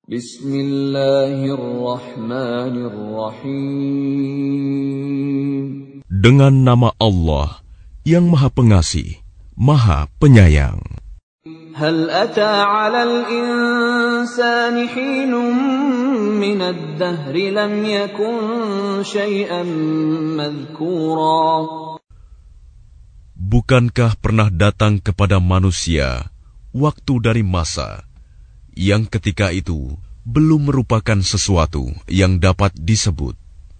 Bismillahirrahmanirrahim. Dengan nama Allah yang Maha Pengasih, Maha Penyayang. Hal ata 'alal insani hinun minad dahri lam yakun syai'an madhkura. Bukankah pernah datang kepada manusia waktu dari masa yang ketika itu belum merupakan sesuatu yang dapat disebut?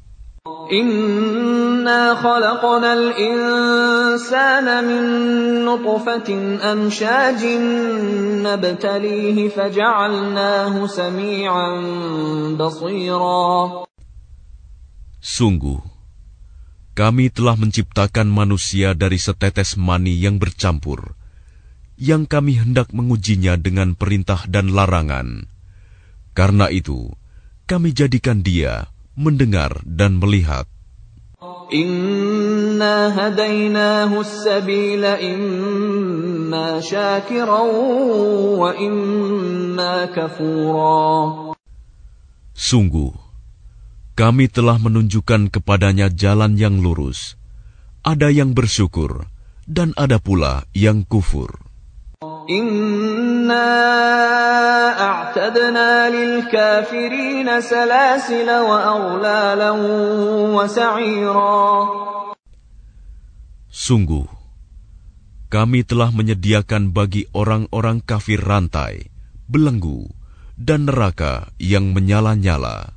Inna khalaqnal insana min nutfatin amshajin nabtalihi faja'alnahu sami'an basira. Sungguh, kami telah menciptakan manusia dari setetes mani yang bercampur, yang kami hendak mengujinya dengan perintah dan larangan. Karena itu, kami jadikan dia mendengar dan melihat. Inna hadainahu as-sabila imma syakiran wa imma kafura. Sungguh, kami telah menunjukkan kepadanya jalan yang lurus. Ada yang bersyukur dan ada pula yang kufur. Inna a'tadna lil kafirina salasila wa aghlalan wa sa'ira. Sungguh, kami telah menyediakan bagi orang-orang kafir rantai, belenggu, dan neraka yang menyala-nyala.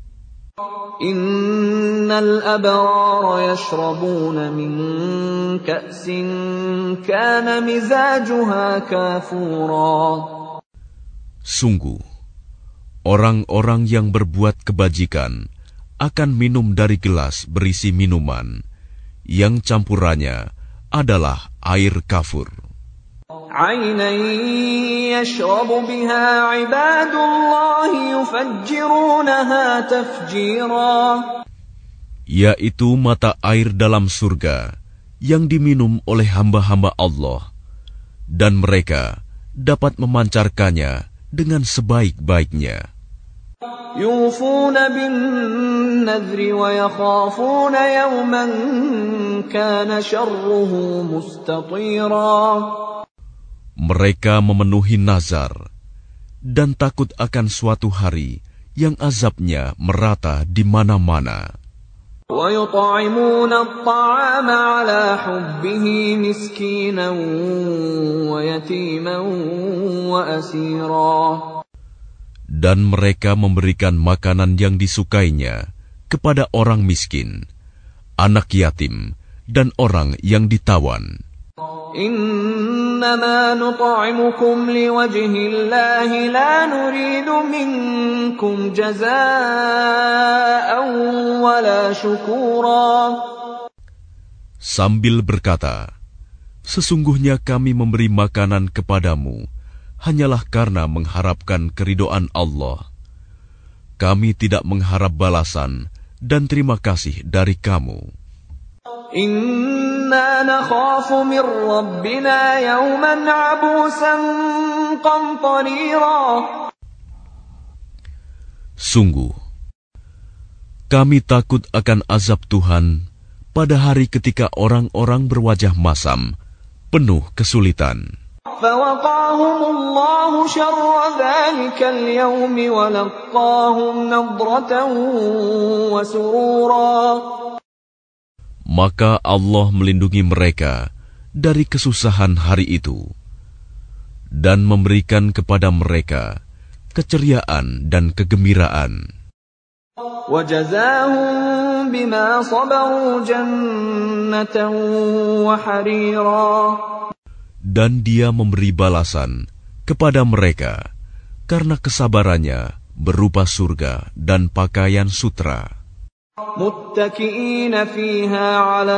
Innal abrara yashrabuna min ka'sin kana mizajuha kafura. Sungguh, orang-orang yang berbuat kebajikan akan minum dari gelas berisi minuman yang campurannya adalah air kafur. Aynan yashrabu biha ibadullahi yufajjirunaha tafjira. Yaitu mata air dalam surga yang diminum oleh hamba-hamba Allah, dan mereka dapat memancarkannya dengan sebaik-baiknya. Yufuna bin nadri wa yakhafuna yawman kana syarruhu mustatira. Mereka memenuhi nazar dan takut akan suatu hari yang azabnya merata di mana-mana. وَيُطْعِمُونَ الطَّعَامَ عَلَى حُبِّهِ مِسْكِينًا وَيَتِيمًا وَأَسِيرًا. Dan mereka memberikan makanan yang disukainya kepada orang miskin, anak yatim, dan orang yang ditawan. إِنَّمَا نُطْعِمُكُمْ لِوَجْهِ اللَّهِ لَا نُرِيدُ مِنكُمْ جَزَاءً وَلَا شُكُورًا. Sambil berkata, sesungguhnya kami memberi makanan kepadamu hanyalah karena mengharapkan keridhaan Allah. Kami tidak mengharap balasan dan terima kasih dari kamu. Inna nakhafu min rabbina yawman abusan qamtarira. Sungguh, kami takut akan azab Tuhan pada hari ketika orang-orang berwajah masam, penuh kesulitan. Fawaqahumullahu syarra dhalikal yawmi wa laqahum nadratan wa surura. Maka Allah melindungi mereka dari kesusahan hari itu dan memberikan kepada mereka keceriaan dan kegembiraan. وَجَزَاهُم بِمَا صَبَرُوا جَنَّةً وَحَرِيرًا. Dan Dia memberi balasan kepada mereka karena kesabarannya berupa surga dan pakaian sutra. متكئين فيها على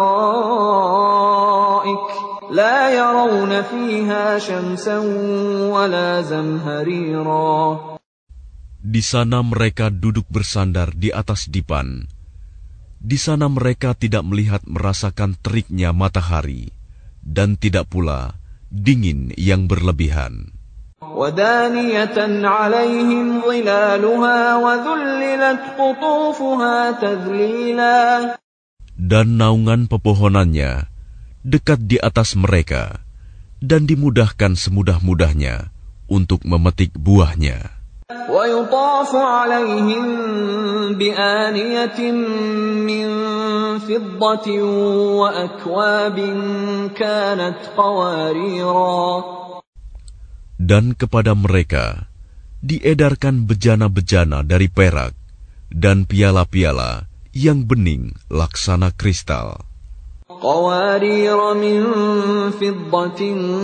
الأرائك لا يرون فيها شمسا ولا زمهريرا. Di sana mereka duduk bersandar di atas dipan. Di sana mereka tidak melihat merasakan teriknya matahari dan tidak pula dingin yang berlebihan. وَدَانِيَةً عَلَيْهِمْ ظِلَالُهَا وَذُلِّلَتْ قُطُوفُهَا تَذْلِيلًا. Dan naungan pepohonannya dekat di atas mereka, dan dimudahkan semudah-mudahnya untuk memetik buahnya. وَيُطَافُ عَلَيْهِمْ بِآنِيَةٍ مِّن فِضَّةٍ وَأَكْوَابٍ كَانَتْ قَوَارِيرَا. Dan kepada mereka diedarkan bejana-bejana dari perak dan piala-piala yang bening laksana kristal. قوارير من فضة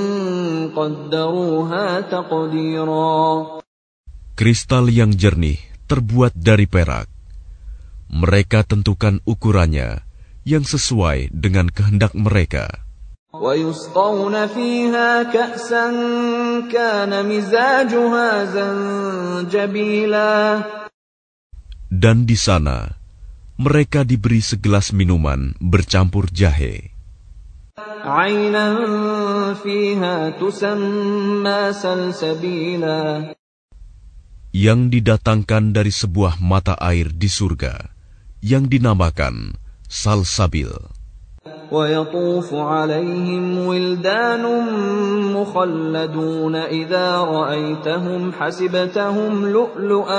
قدروها تقديرا. Kristal yang jernih terbuat dari perak. Mereka tentukan ukurannya yang sesuai dengan kehendak mereka. ويسقون فيها كأسا كان مزاجها زنجبيلا. Dan di sana mereka diberi segelas minuman bercampur jahe. عينا فيها تسمى سلسبيلا. Yang didatangkan dari sebuah mata air di surga yang dinamakan Salsabil. ويطوف عليهم ولدان مخلدون إذا رأيتهم حسبتهم لؤلؤا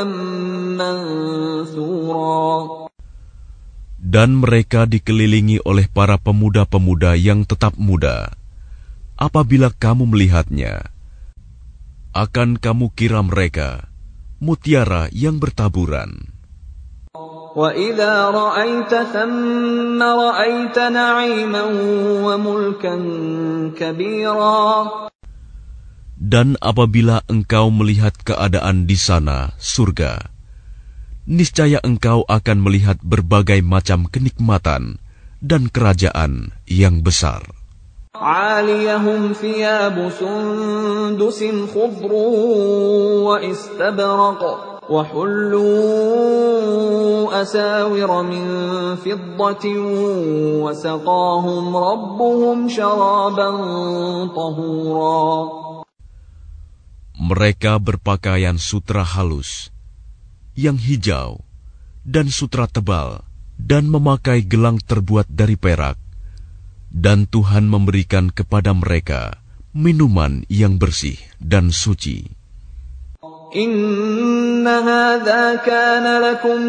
منثورا. Dan mereka dikelilingi oleh para pemuda-pemuda yang tetap muda. Apabila kamu melihatnya, akan kamu kira mereka mutiara yang bertaburan. وَإِذَا رَأَيْتَ ثَمَّ رَأَيْتَ نَعِيمًا وَمُلْكًا كَبِيرًا. Dan apabila engkau melihat keadaan di sana, surga, niscaya engkau akan melihat berbagai macam kenikmatan dan kerajaan yang besar. عَالِيَهُمْ ثِيَابُ سُنْدُسٍ خُضْرٌ وَإِسْتَبْرَقٌ وَحُلُّوا أَسَاوِرَ مِنْ فِضَّةٍ وَسَقَاهُمْ رَبُّهُمْ شَرَابًا طَهُورًا. Mereka berpakaian sutra halus, yang hijau, dan sutra tebal, dan memakai gelang terbuat dari perak, dan Tuhan memberikan kepada mereka minuman yang bersih dan suci. Inna hadza kana lakum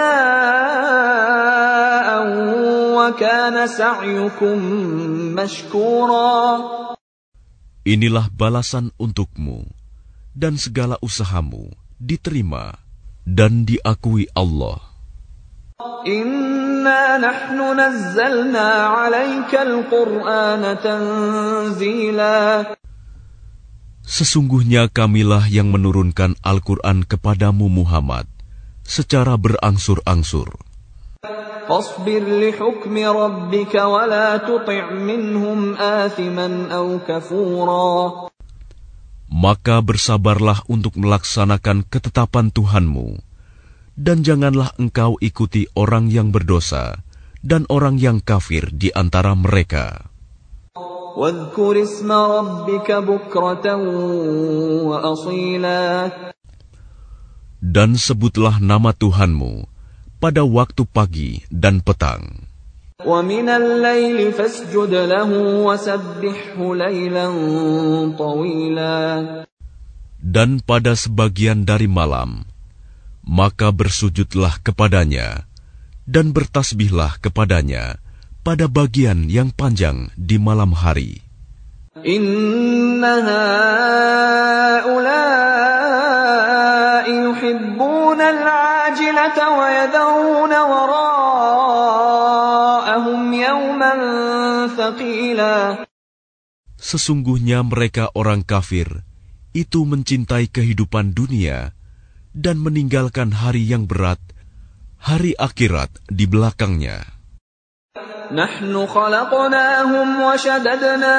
jazaa'an wa kana sa'yukum mashkura. Inilah balasan untukmu, dan segala usahamu diterima dan diakui Allah. Inna nahnu nazzalna 'alaikal Qur'ana tanzila. Sesungguhnya kamilah yang menurunkan Al-Quran kepadamu Muhammad secara berangsur-angsur. Fasbir li hukmi rabbika wa la tuti' minhum athiman aw kafura. Maka bersabarlah untuk melaksanakan ketetapan Tuhanmu, dan janganlah engkau ikuti orang yang berdosa dan orang yang kafir di antara mereka. وَاذْكُرِ اسْمَ رَبِّكَ بُكْرَةً وَأَصِيلًا. Dan sebutlah nama Tuhanmu pada waktu pagi dan petang. وَمِنَ اللَّيْلِ فَاسْجُدْ لَهُ وَسَبِّحْهُ لَيْلًا طَوِيلًا. Dan pada sebagian dari malam, maka bersujudlah kepadanya dan bertasbihlah kepadanya pada bagian yang panjang di malam hari. Inna haula'i yuhibbuna al-'ajilata wa yadhuruna wara'ahum yawman thaqila. Sesungguhnya mereka orang kafir itu mencintai kehidupan dunia dan meninggalkan hari yang berat, hari akhirat di belakangnya. Nahnu khalaqnahum wa shaddadna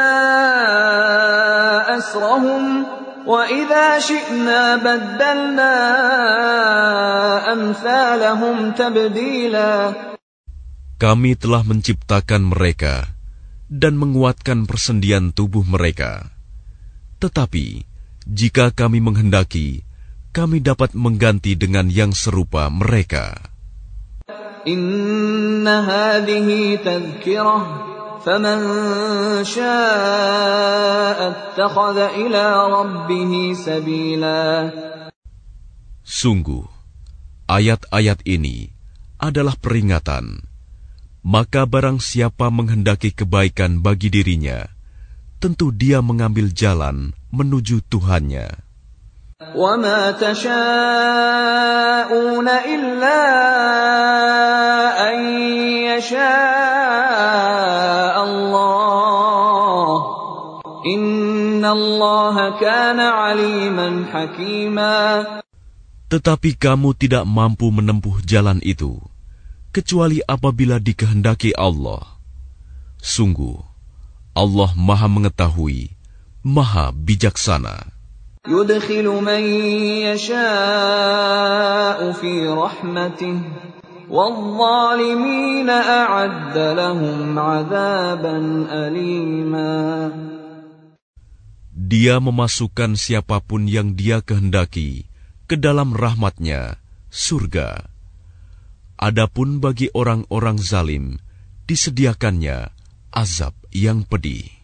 asrahum wa idza syi'na baddalna amsalahum tabdila. Kami telah menciptakan mereka dan menguatkan persendian tubuh mereka. Tetapi Jika kami menghendaki, kami dapat mengganti dengan yang serupa mereka. Inna hadhihi tadhkirah faman syaa'a ittakhadha ila rabbih sabila. Sungguh, ayat-ayat ini adalah peringatan. Maka barang siapa menghendaki kebaikan bagi dirinya, tentu dia mengambil jalan menuju Tuhannya. وَمَا تَشَاءُونَ إِلَّا أَن يَشَاءَ اللَّهُ إِنَّ اللَّهَ كَانَ عَلِيمًا حَكِيمًا. Tetapi kamu tidak mampu menempuh jalan itu, kecuali apabila dikehendaki Allah. Sungguh, Allah Maha Mengetahui, Maha Bijaksana. يُدْخِلُ مَن يَشَاءُ فِي رَحْمَتِهِ وَالظَّالِمِينَ أَعَدَّ لَهُمْ عَذَابًا أَلِيمًا. Dia memasukkan siapapun yang Dia kehendaki ke dalam rahmat-Nya, surga. Adapun bagi orang-orang zalim, disediakannya azab yang pedih.